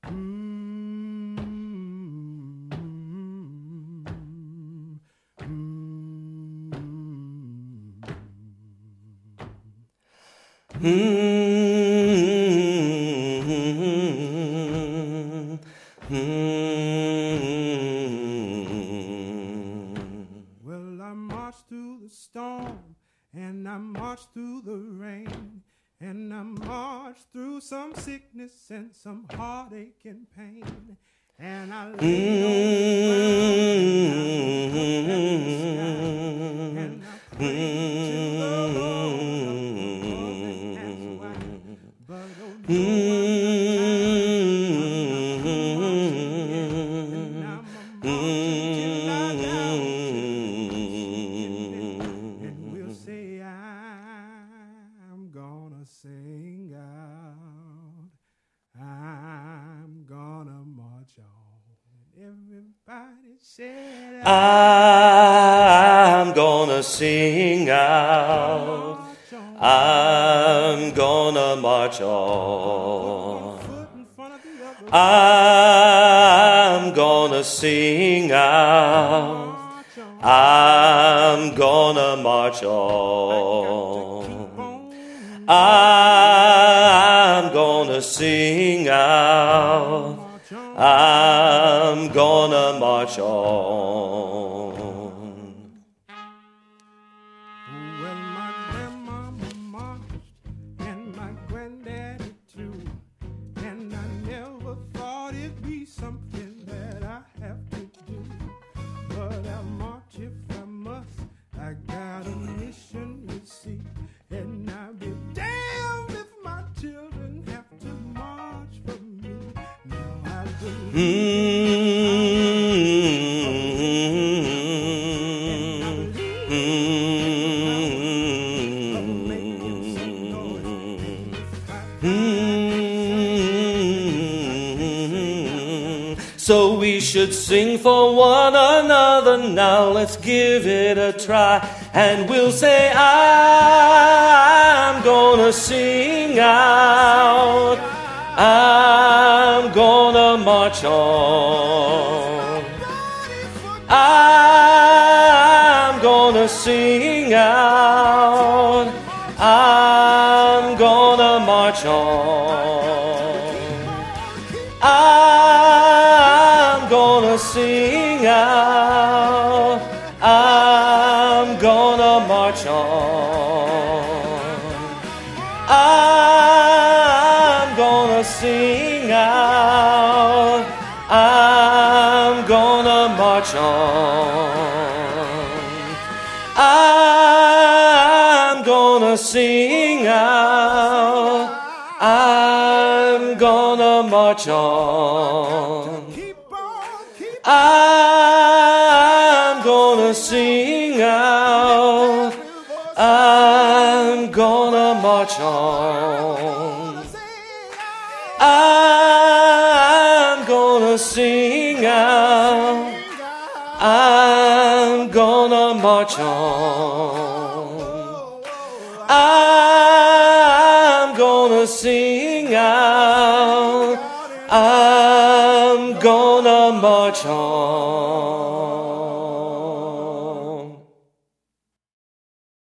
Well, I marched through the storm, and I marched through the rain, and I marched through some sickness and some heartache and pain, and I lay on the ground and I prayed to the Lord above, and that's why. But oh, sing out, I'm gonna march on. Everybody said, I'm gonna sing out, I'm gonna march on. I'm gonna sing out, I'm gonna march on. I'm gonna sing out, I'm gonna march on. Well, my grandmama marched, and my granddaddy too, and I never thought it'd be something that I have to do, but I'll march if I must. I got a mission to see, and I'll be damned if my children have to march for me. Now I So we should sing for one another now, let's give it a try, and we'll say, I'm gonna sing out, I'm gonna march on. I'm gonna sing out, I'm gonna march on. I'm gonna sing out, I'm gonna march on. I'm gonna sing out, I'm gonna march on. I'm gonna sing out, I'm gonna march on. I'm gonna sing out, I'm gonna march on. I'm gonna sing out, I'm gonna march on. I'm gonna sing out, I'm gonna march on.